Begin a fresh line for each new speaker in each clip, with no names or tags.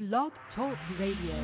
Blog Talk Radio.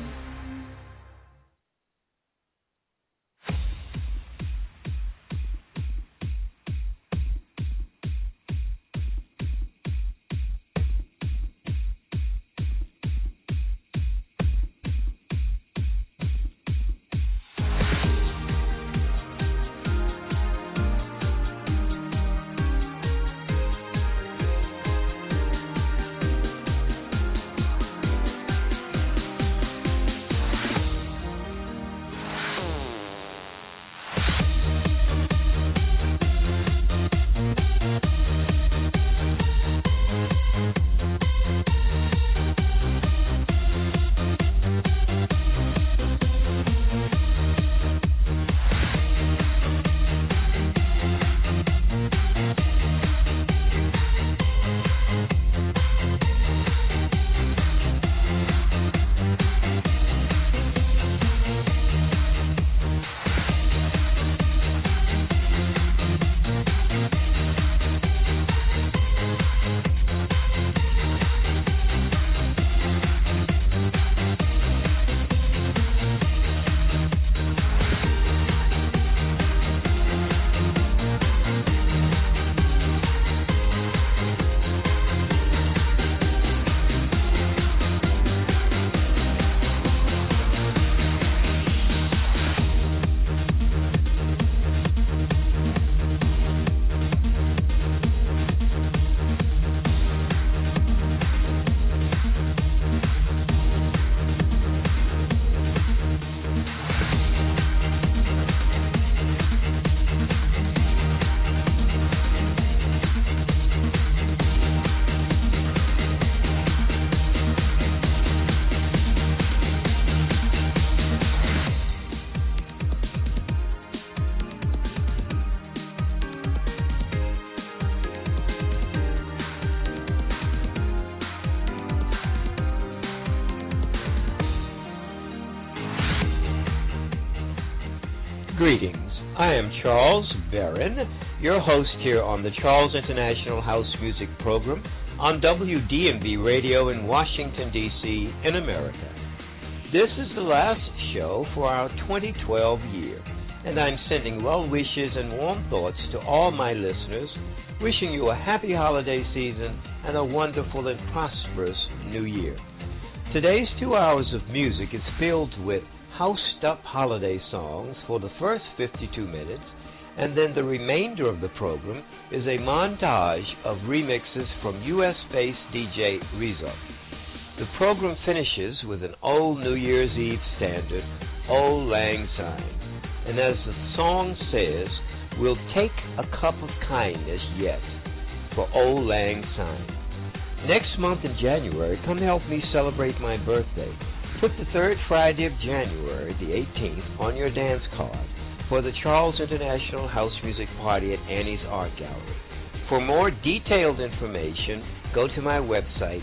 Greetings. I am Charles Barron, your host here on the Charles International House Music Program on WDMV Radio in Washington, D.C. in America. This is the last show for our 2012 year, and I'm sending well wishes and warm thoughts to all my listeners, wishing you a happy holiday season and a wonderful and prosperous new year. Today's 2 hours of music is filled with housed-up holiday songs for the first 52 minutes, and then the remainder of the program is a montage of remixes from U.S.-based DJ Rizzo. The program finishes with an old New Year's Eve standard, Auld Lang Syne. And as the song says, we'll take a cup of kindness yet for Auld Lang Syne. Next month in January, come help me celebrate my birthday. Put the third Friday of January, the 18th, on your dance card for the Charles International House Music Party at Annie's Art Gallery. For more detailed information, go to my website,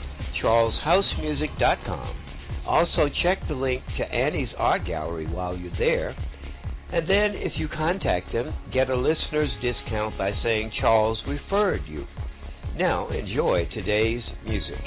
charleshousemusic.com. Also, check the link to Annie's Art Gallery while you're there. And then, if you contact them, get a listener's discount by saying Charles referred you. Now, enjoy today's music.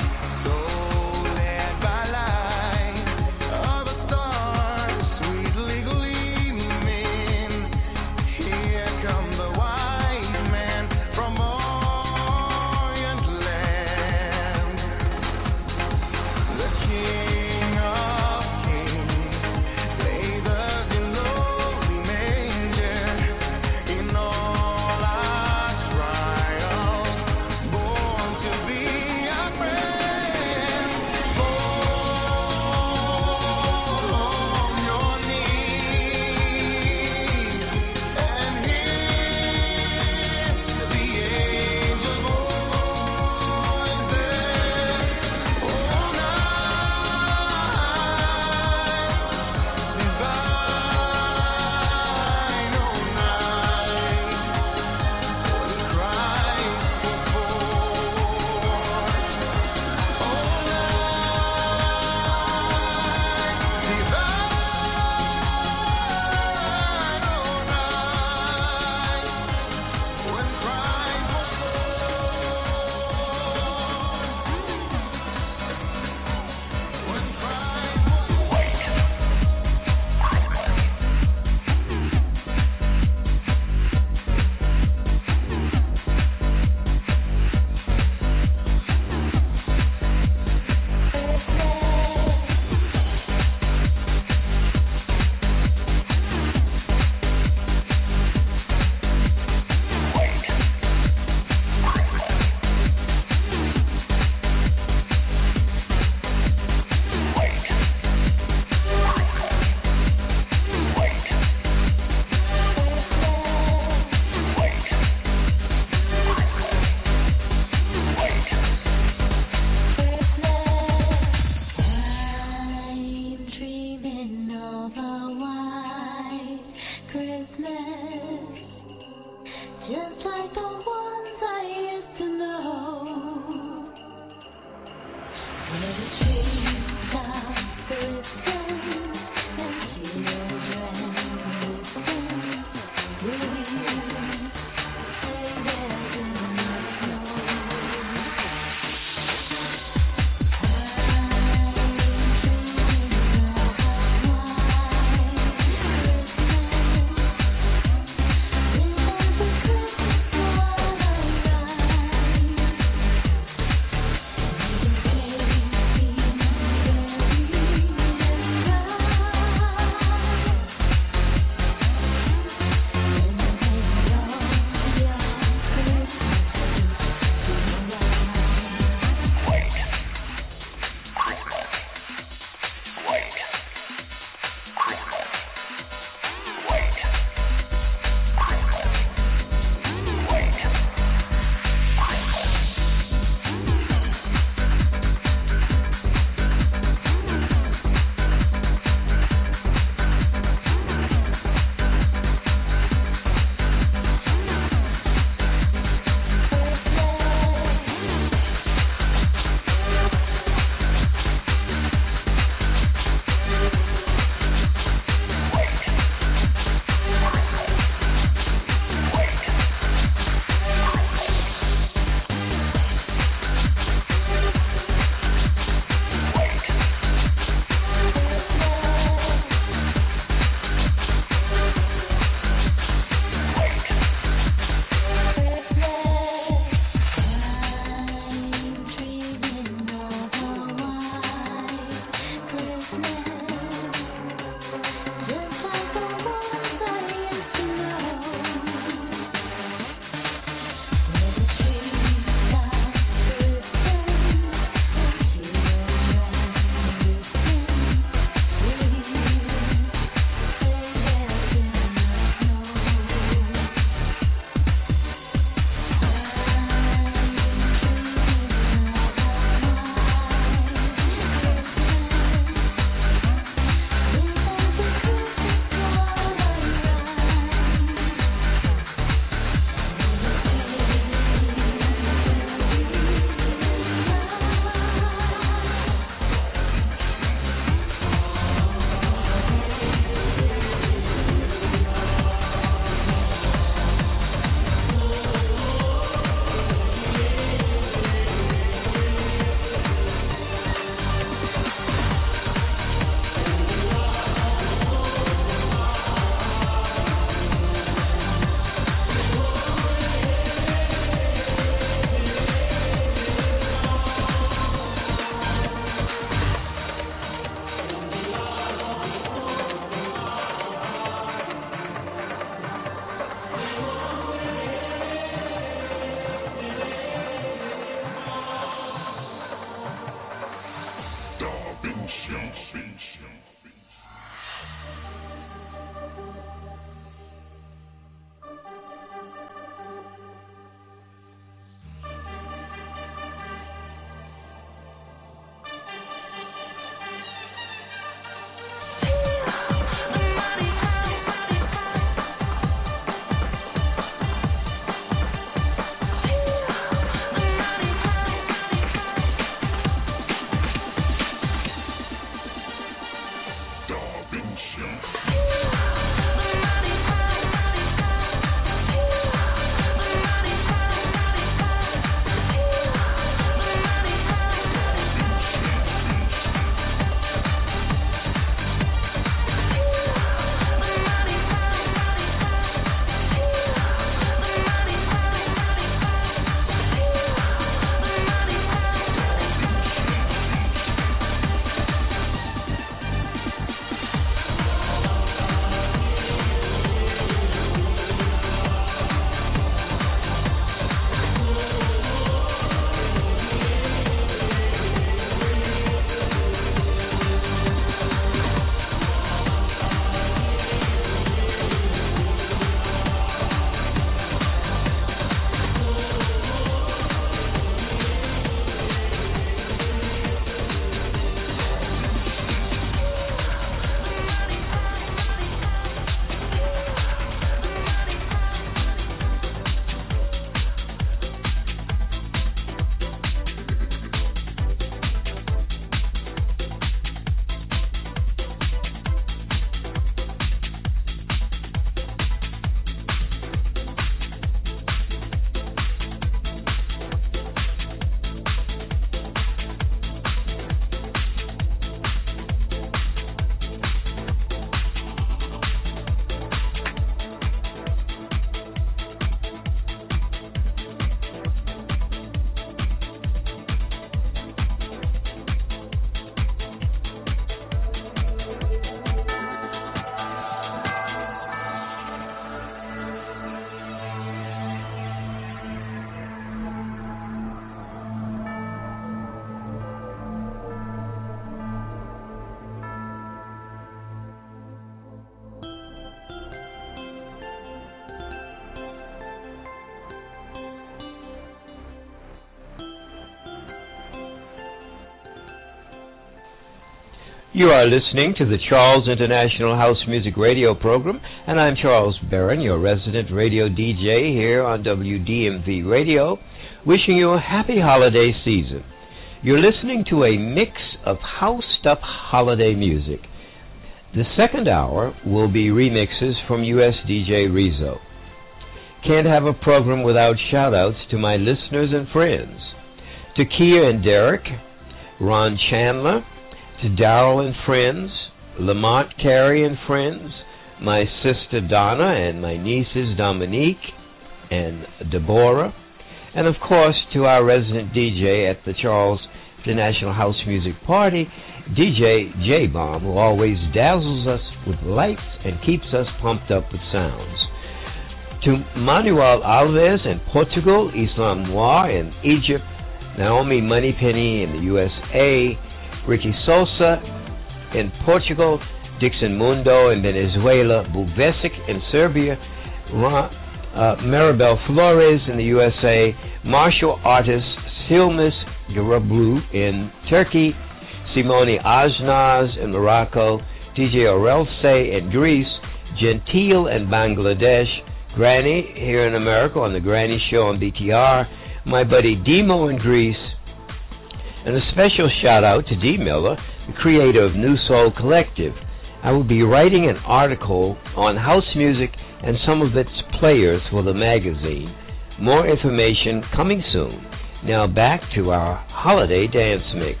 You are listening to the Charles International House Music Radio program, and I'm Charles Barron, your resident radio DJ here on WDMV Radio, wishing you a happy holiday season. You're listening to a mix of housed-up holiday music. The second hour will be remixes from U.S. DJ Rizzo. Can't have a program without shout-outs to my listeners and friends. To Kia and Derek, Ron Chandler, to Darrell and friends, Lamont Carey and friends, my sister Donna and my nieces Dominique and Deborah, and of course to our resident DJ at the Charles International House Music Party, DJ J-Bomb, who always dazzles us with lights and keeps us pumped up with sounds. To Manuel Alves in Portugal, Islam Noir in Egypt, Naomi Moneypenny in the USA, Ricky Sosa in Portugal, Dixon Mundo in Venezuela, Buvesic in Serbia, Maribel Flores in the USA, martial artist Silmis Garablu in Turkey, Simone Ajnaz in Morocco, DJ Orelse in Greece, Gentile in Bangladesh, Granny here in America on the Granny Show on BTR, my buddy Demo in Greece, and a special shout out to D. Miller, the creator of New Soul Collective. I will be writing an article on house music and some of its players for the magazine. More information coming soon. Now back to our holiday dance mix.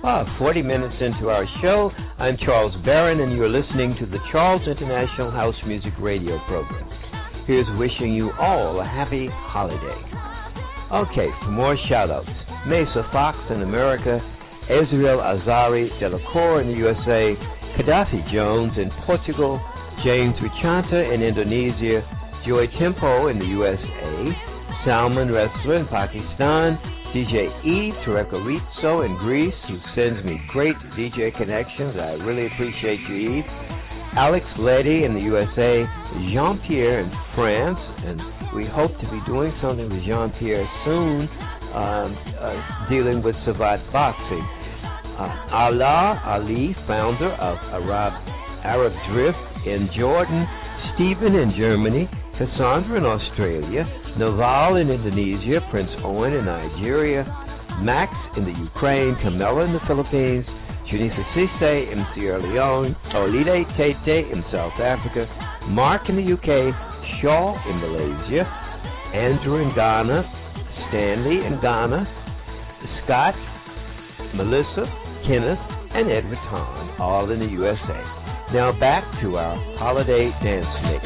40 minutes into our show. I'm Charles Barron, and you're listening to the Charles International House Music Radio program. Here's wishing you all a happy holiday. Okay, for more shout-outs. Mesa Fox in America, Israel Azari Delacour in the USA, Gaddafi Jones in Portugal, James Richanta in Indonesia, Joy Tempo in the USA, Salman Wrestler in Pakistan, DJ Eve Rizzo in Greece, who sends me great DJ connections. I really appreciate you, Eve. Alex Letty in the USA, Jean-Pierre in France, and we hope to be doing something with Jean-Pierre soon, dealing with Savat Boxing. Allah Ali, founder of Arab Drift in Jordan, Stephen in Germany, Cassandra in Australia, Naval in Indonesia, Prince Owen in Nigeria, Max in the Ukraine, Camilla in the Philippines, Junisa Sise in Sierra Leone, Olide Tete in South Africa, Mark in the UK, Shaw in Malaysia, Andrew in Ghana, Stanley in Ghana, Scott, Melissa, Kenneth, and Edward Hahn, all in the USA. Now back to our holiday dance mix.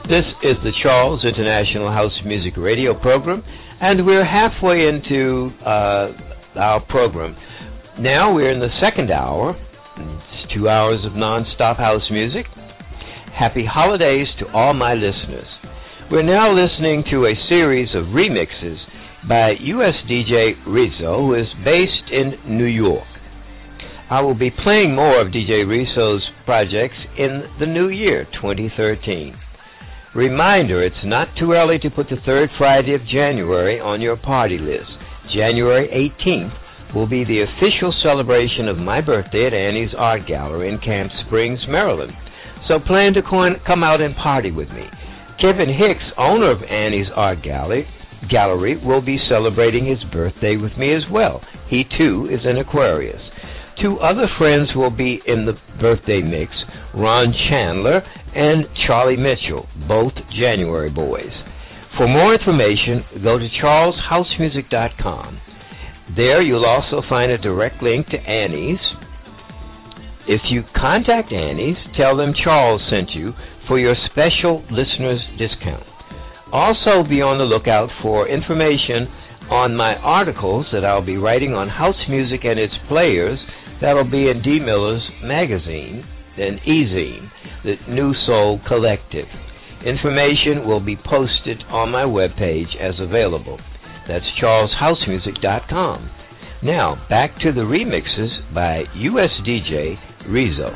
This is the Charles International House Music Radio program, and we're halfway into our program. Now we're in the second hour. It's 2 hours of non-stop house music. Happy holidays to all my listeners. We're now listening to a series of remixes by U.S. DJ Rizzo, who is based in New York. I will be playing more of DJ Rizzo's projects in the new year, 2013. Reminder, it's not too early to put the third Friday of January on your party list. January 18th will be the official celebration of my birthday at Annie's Art Gallery in Camp Springs, Maryland. So plan to come out and party with me. Kevin Hicks, owner of Annie's Art Gallery, will be celebrating his birthday with me as well. He, too, is an Aquarius. Two other friends will be in the birthday mix, Ron Chandler and Charlie Mitchell, both January boys. For more information, go to charleshousemusic.com. There you'll also find a direct link to Annie's. If you contact Annie's, tell them Charles sent you for your special listener's discount. Also be on the lookout for information on my articles that I'll be writing on house music and its players. That'll be in D. Miller's magazine and e-zine, the New Soul Collective. Information will be posted on my webpage as available. That's charleshousemusic.com. Now, back to the remixes by U.S. DJ Rizzo.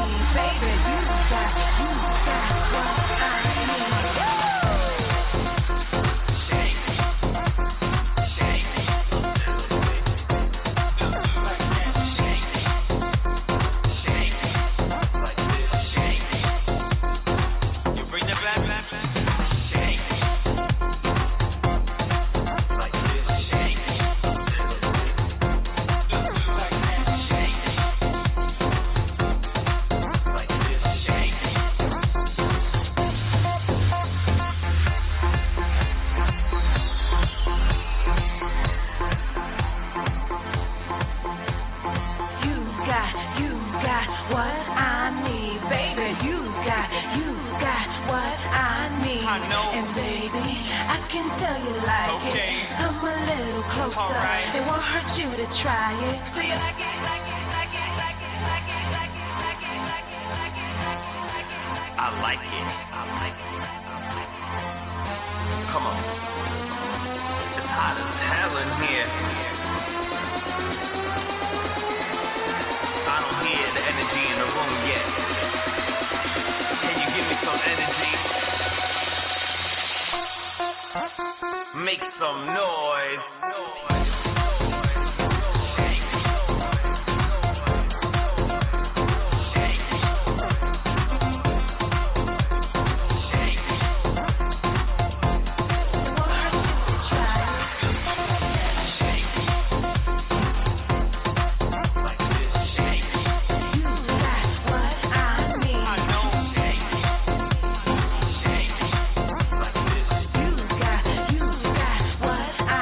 what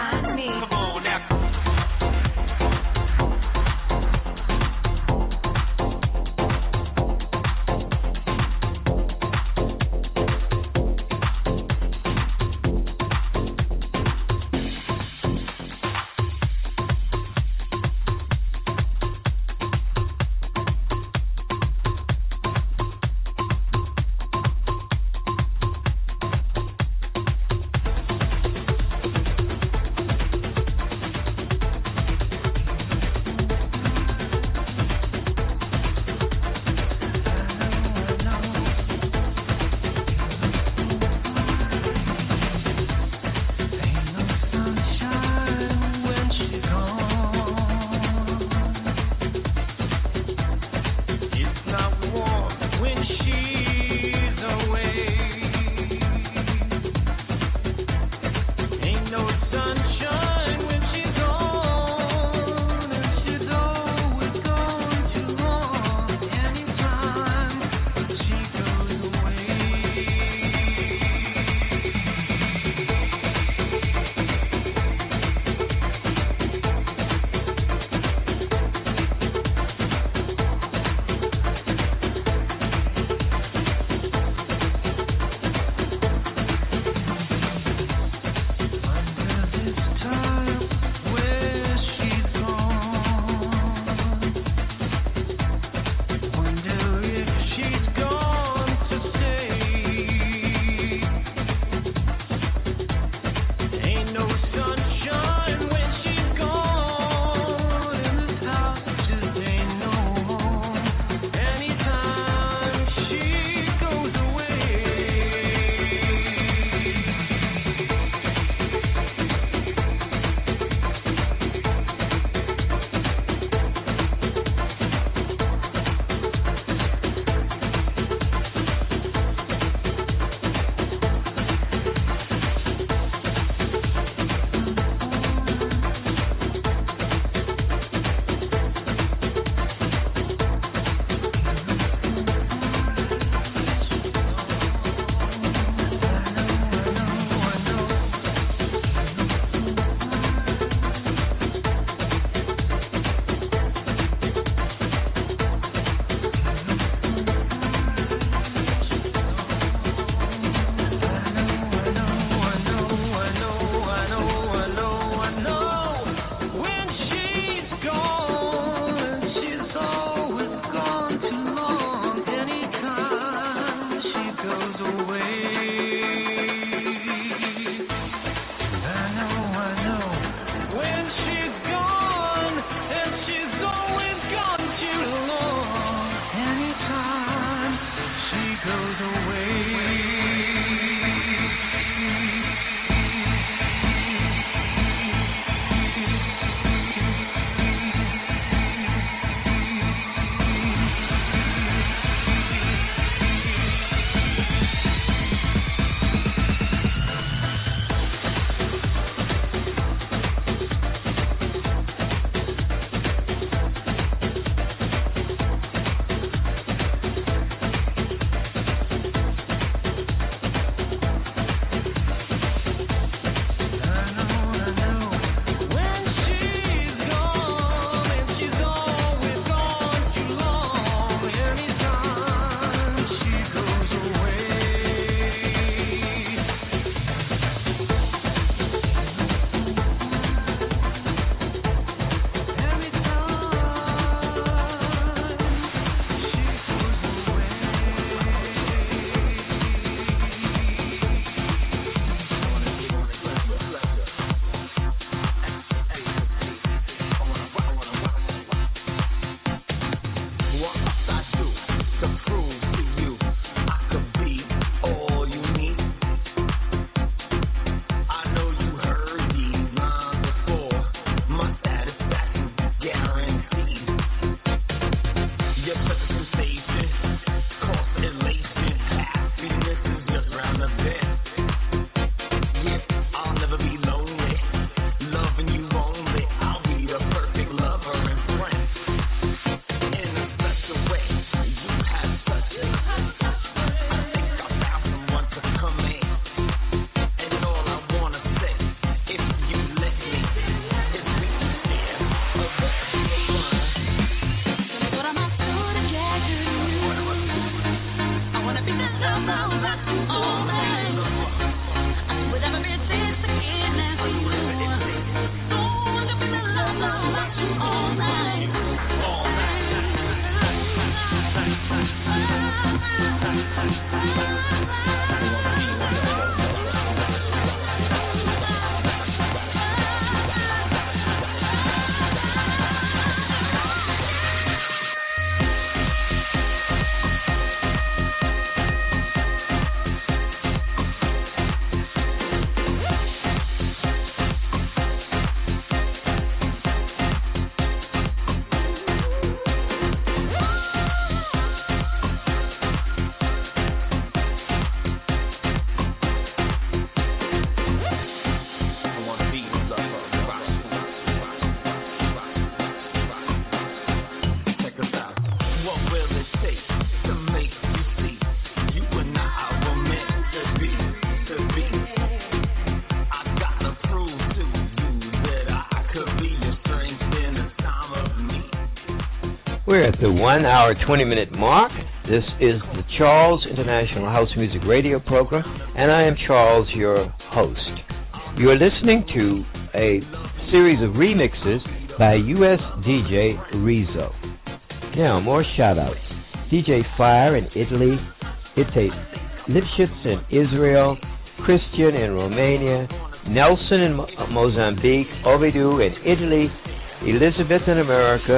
We're at the 1 hour, 20-minute mark. This is the Charles International House Music Radio program, and I am Charles, your host. You are listening to a series of remixes by U.S. DJ Rizzo. Now, more shout-outs. DJ Fire in Italy, Ite Lipschitz in Israel, Christian in Romania, Nelson in Mozambique, Ovidu in Italy, Elizabeth in America,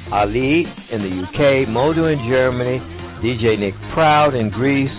Ali in the UK, Modu in Germany, DJ Nick Proud in Greece,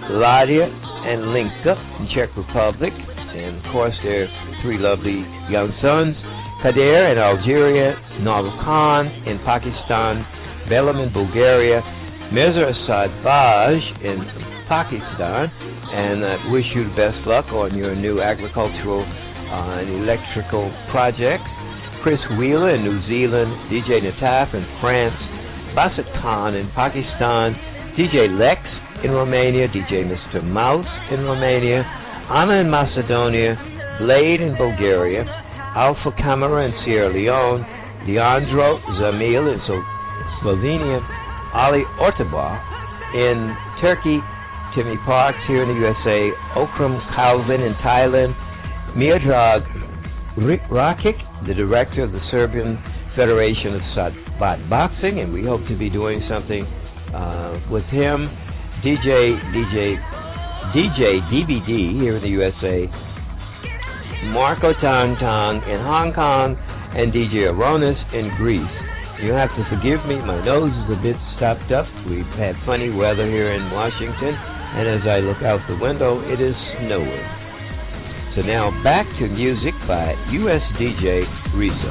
Ladia and Linka in Czech Republic, and of course their three lovely young sons, Kader in Algeria, Nawal Khan in Pakistan, Belam in Bulgaria, Mirza Asad Baj in Pakistan, and I wish you the best luck on your new agricultural and electrical project. Chris Wheeler in New Zealand, DJ Nataf in France, Basit Khan in Pakistan, DJ Lex in Romania, DJ Mr. Mouse in Romania, Anna in Macedonia, Blade in Bulgaria, Alpha Camera in Sierra Leone, Leandro Zamil in Slovenia, Ali Ortaba in Turkey, Timmy Parks here in the USA, Okram Calvin in Thailand, Miodrag Rakic, the director of the Serbian Federation of Sabat Boxing, and we hope to be doing something with him. DJ DBD here in the USA, Marco Tantang in Hong Kong, and DJ Aronis in Greece. You have to forgive me. My nose is a bit stopped up. We've had funny weather here in Washington, and as I look out the window, it is snowing. So now back to music by U.S. DJ Rizzo.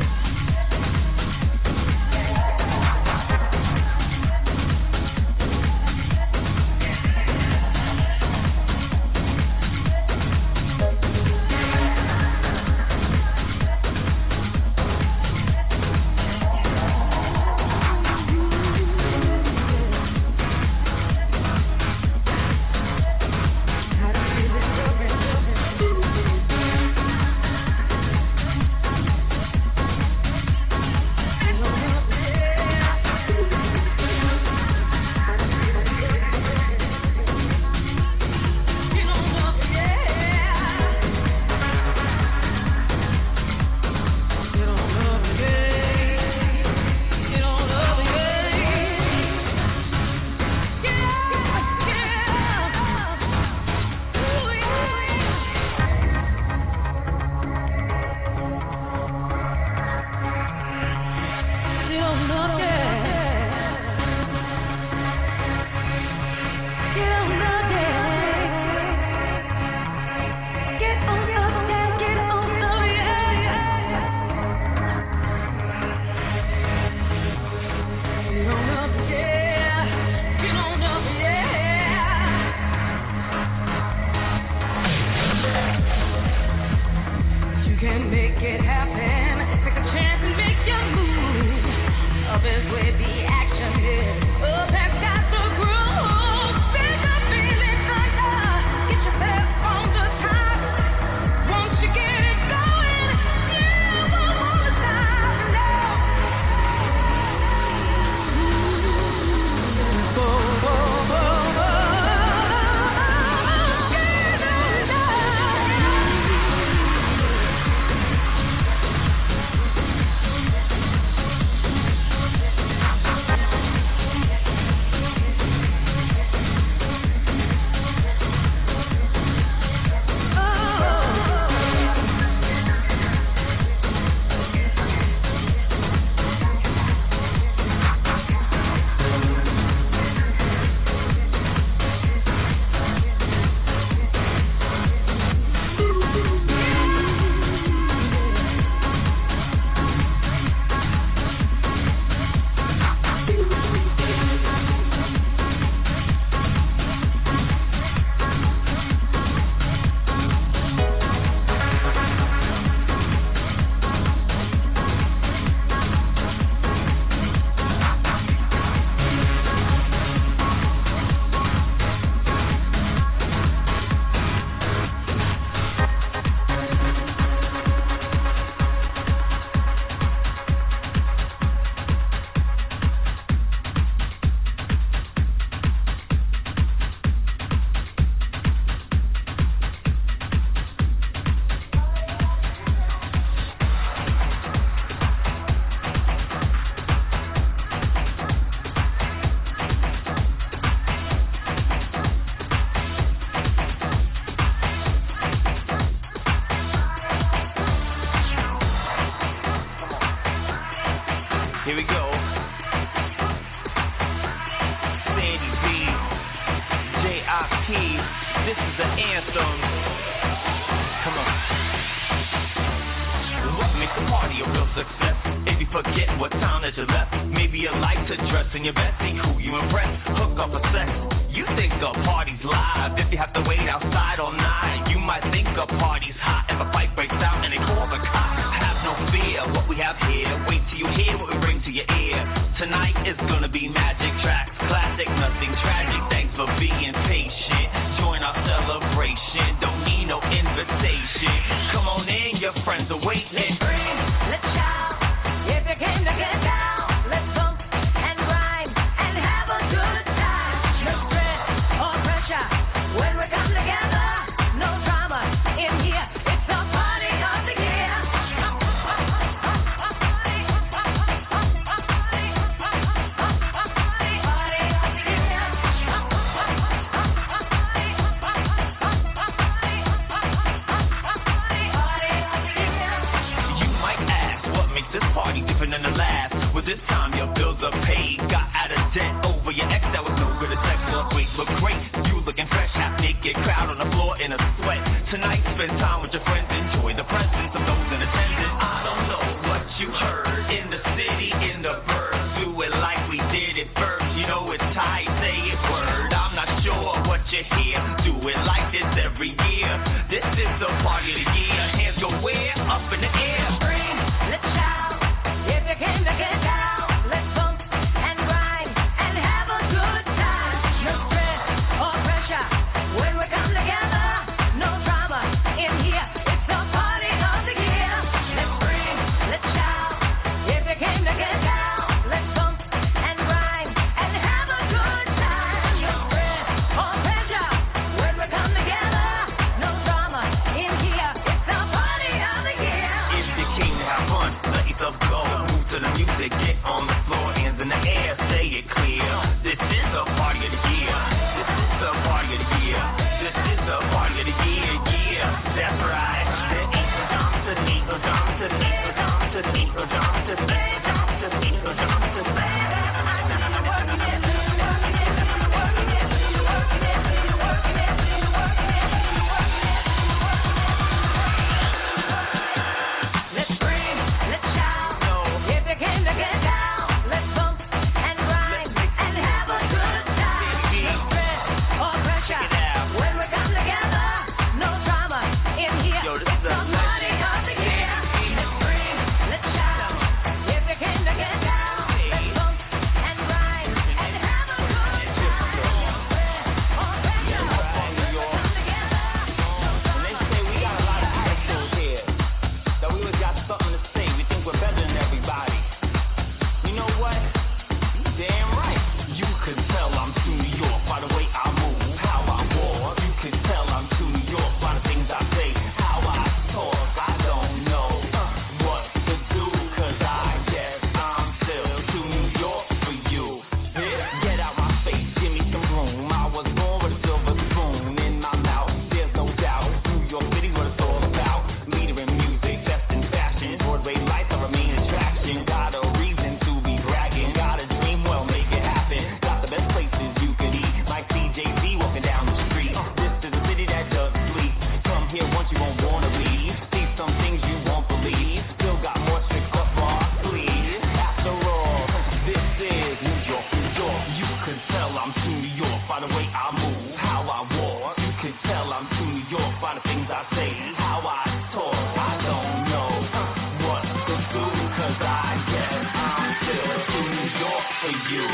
could tell I'm to New York by the things I say, how I talk. I don't know what to do, 'cause I guess I'm still to New York for you.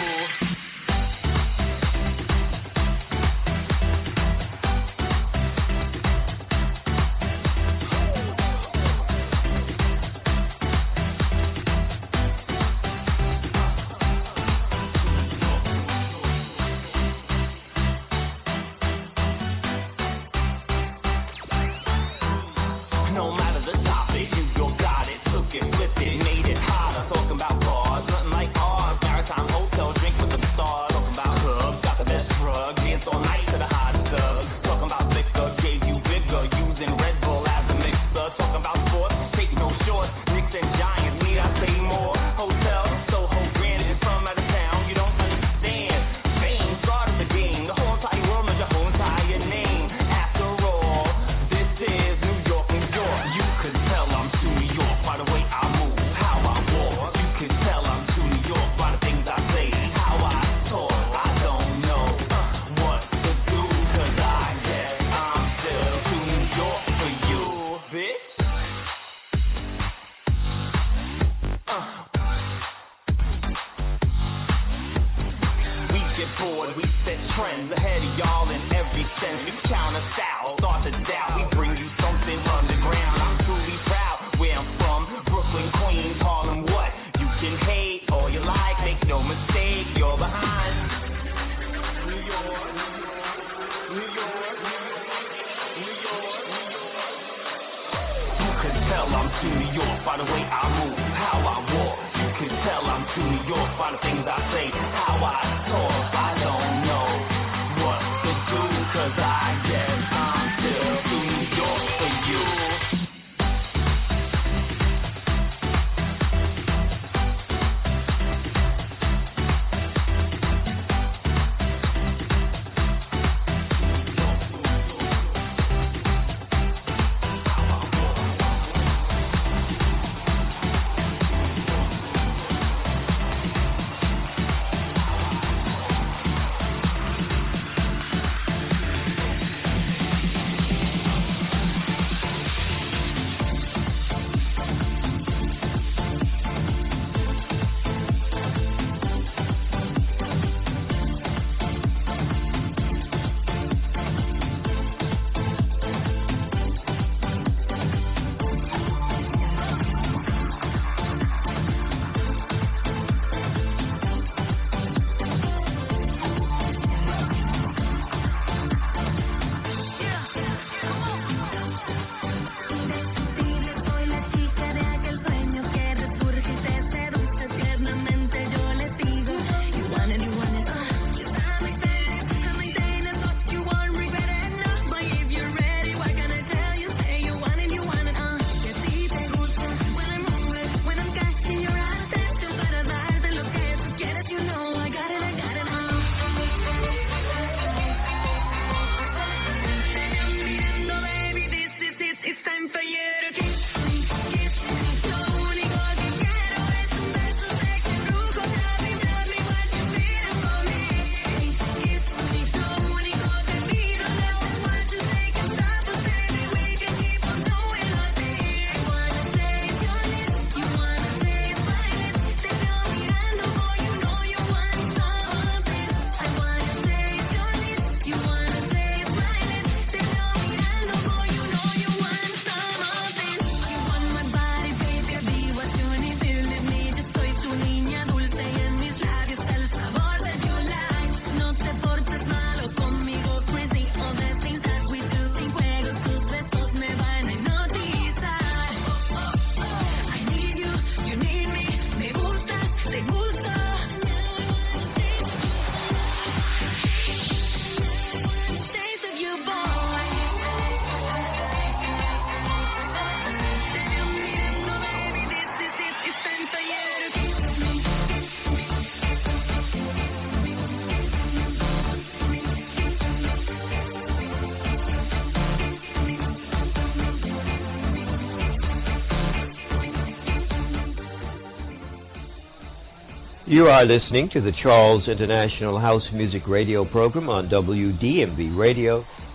You are listening to the Charles International House Music Radio program on WDMV Radio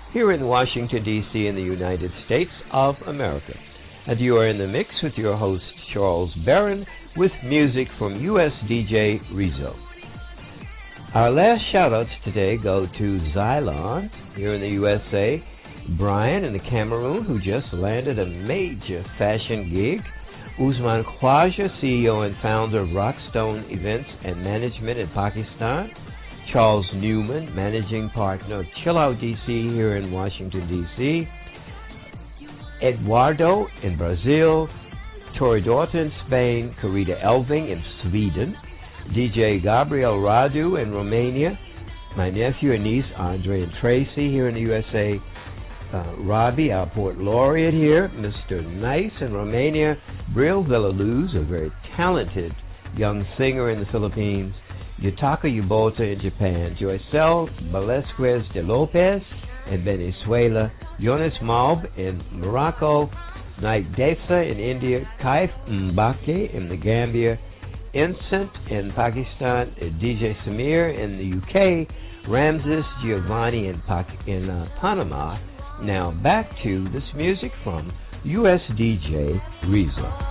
here in Washington, D.C. in the United States of America. And you are in the mix with your host, Charles Barron, with music from U.S. DJ Rizzo. Our last shout-outs today go to Xylon here in the USA, Brian in the Cameroon, who just landed a major fashion gig, Usman Khwaja, CEO and founder of Rockstone Events and Management in Pakistan, Charles Newman, managing partner of Chill Out DC here in Washington, D.C., Eduardo in Brazil, Tori Dorton, Spain, Carita Elving in Sweden, DJ Gabriel Radu in Romania, my nephew and niece Andre and Tracy here in the USA, Robbie, our Port Laureate here, Mr. Nice in Romania, Brill Villaluz, a very talented young singer in the Philippines, Yutaka Yubota in Japan, Joycel Velasquez de Lopez in Venezuela, Jonas Maub in Morocco, Night Desa in India, Kaif Mbake in the Gambia, Incent in Pakistan, DJ Samir in the UK, Ramses Giovanni in Panama. Now back to this music from U.S. DJ Rizzo.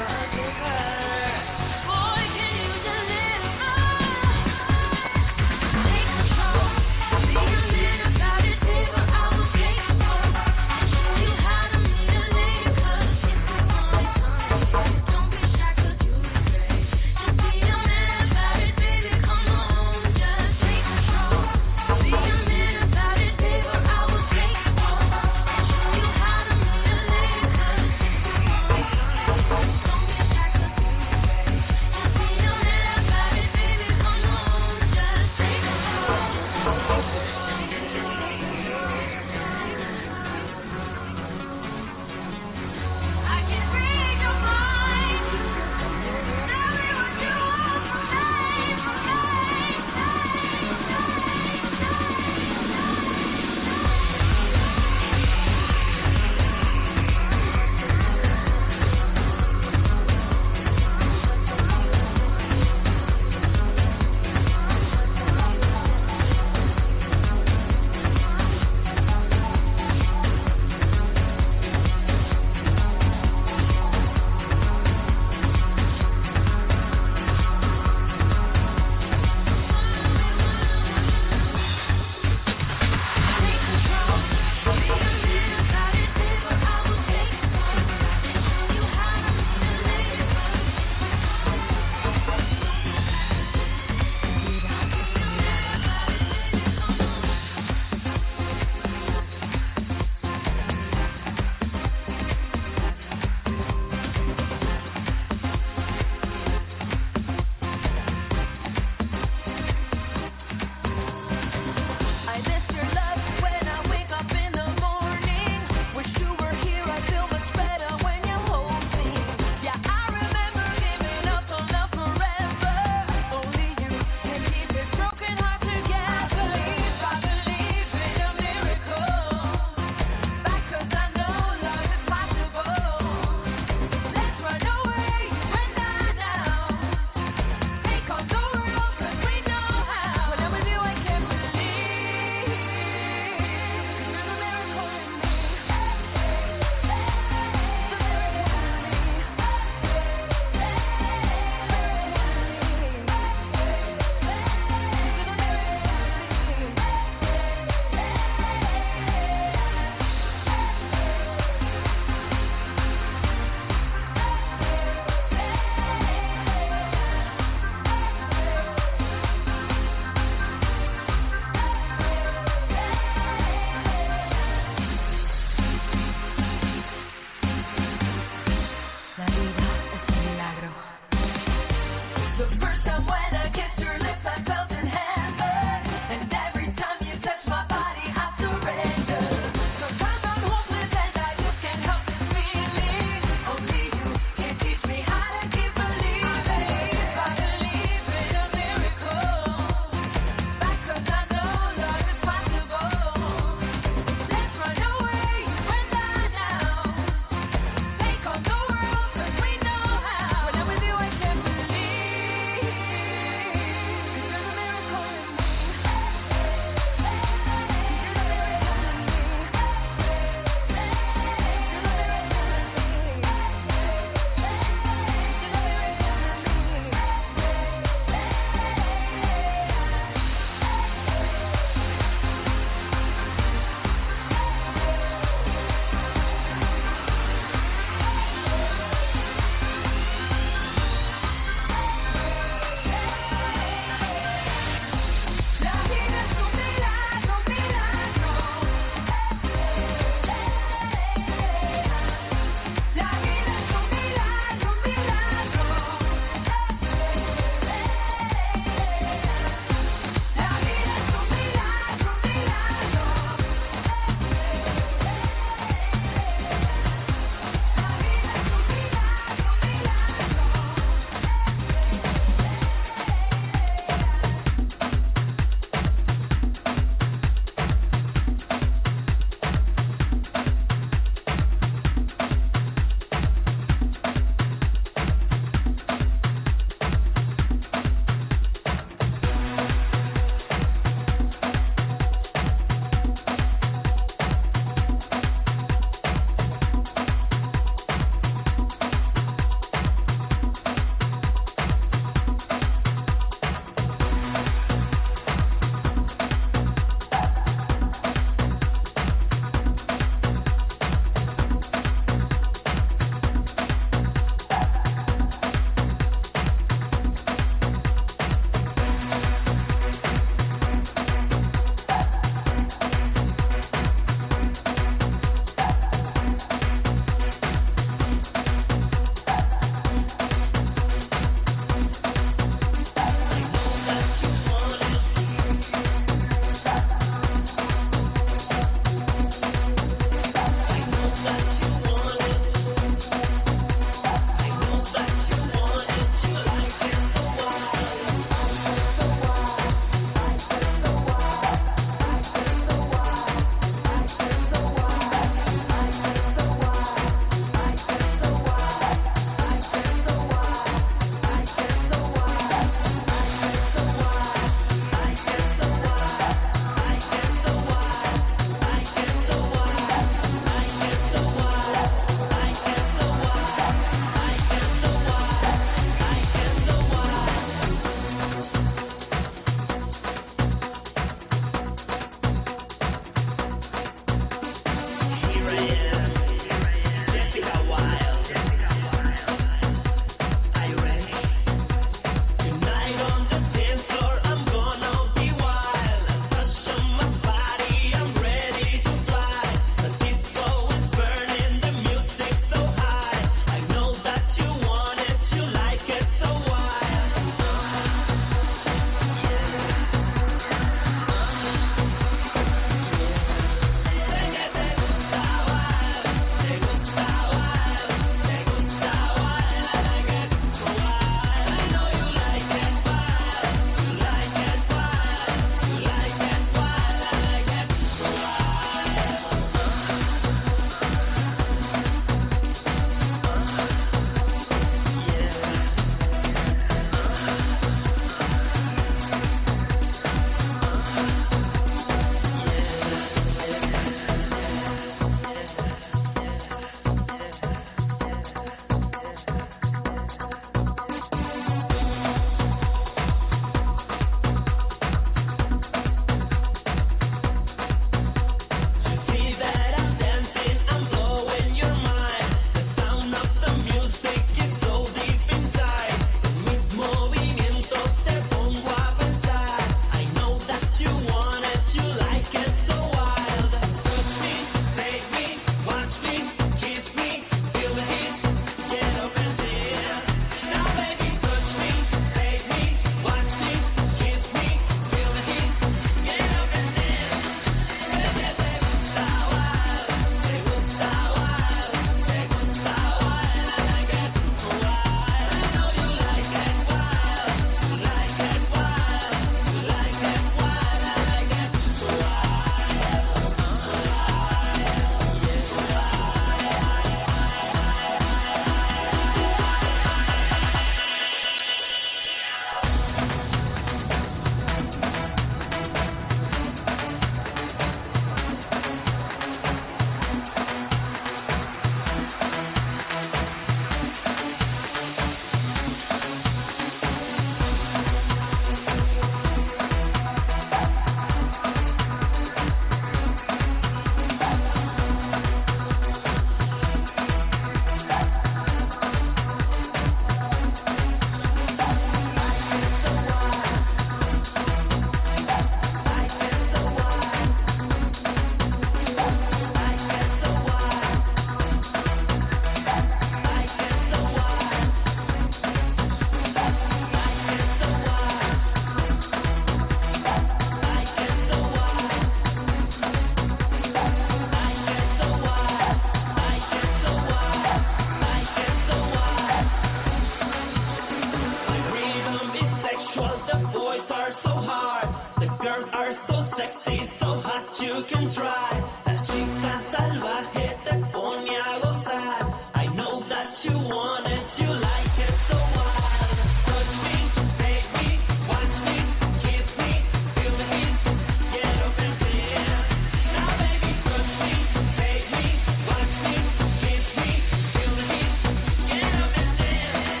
girls are so sexy, so hot you can try. La chica salvaje te pone a gozar. I know that you want it, you like it so wild. Touch me, take me, watch me, kiss me, feel the heat, get up and dance. Now baby, touch me, take me, watch me, kiss me, feel the heat, get up and dance.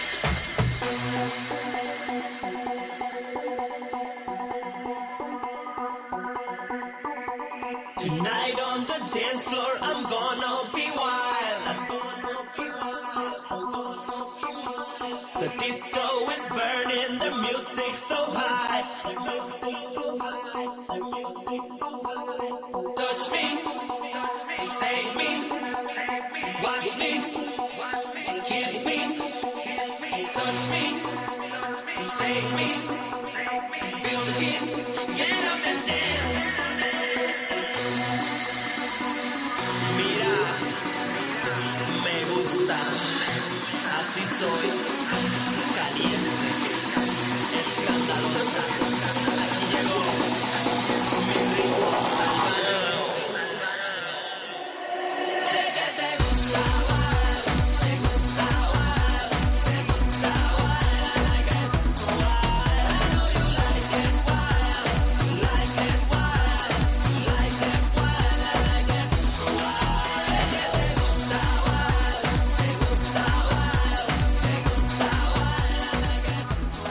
Tonight on the dance floor, I'm gonna be wild. The disco is burning, the music so high. Touch me, take me, watch me, kiss me, touch me, take me, feel the heat, get up and dance. Mira, me gusta, así soy, caliente, escandalosa. Aquí llegó mi ritmo salvaje. Sé que te gusta wild, te gusta wild, te gusta wild. I like it wild. I know you like it wild, you like it wild, you like it wild. I like it wild. Sé que te gusta wild, te gusta wild, te gusta wild. I like it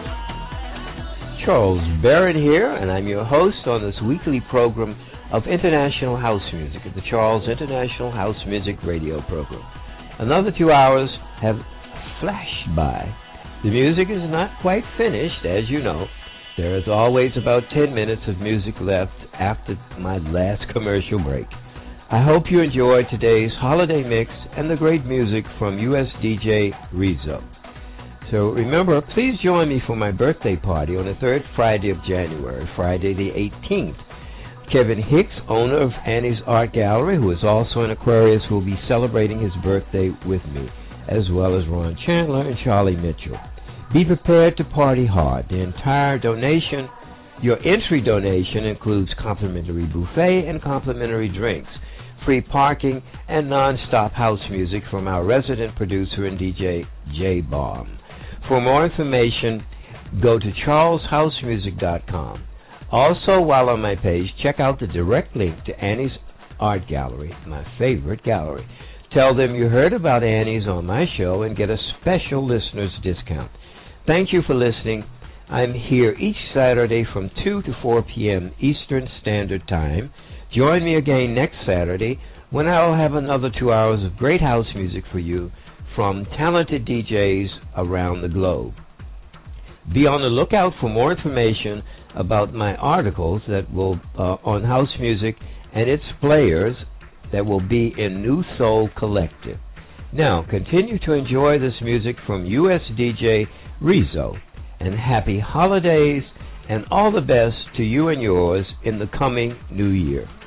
wild.
Charles Barrett here, and I'm your host on this weekly program of International House Music at the Charles International House Music Radio Program. Another 2 hours have flashed by. The music is not quite finished, as you know. There is always about 10 minutes of music left after my last commercial break. I hope you enjoyed today's holiday mix and the great music from US DJ Rizzo. So remember, please join me for my birthday party on the third Friday of January, Friday the 18th. Kevin Hicks, owner of Annie's Art Gallery, who is also an Aquarius, will be celebrating his birthday with me, as well as Ron Chandler and Charlie Mitchell. Be prepared to party hard. The entire donation, your entry donation, includes complimentary buffet and complimentary drinks, free parking, and non-stop house music from our resident producer and DJ, J-Bomb. For more information, go to charleshousemusic.com. Also, while on my page, check out the direct link to Annie's Art Gallery, my favorite gallery. Tell them you heard about Annie's on my show and get a special listener's discount. Thank you for listening. I'm here each Saturday from 2 to 4 p.m. Eastern Standard Time. Join me again next Saturday when I'll have another 2 hours of great house music for you from talented DJs around the globe. Be on the lookout for more information about my articles that will on house music and its players that will be in New Soul Collective. Now, continue to enjoy this music from US DJ Rizzo, and happy holidays and all the best to you and yours in the coming new year.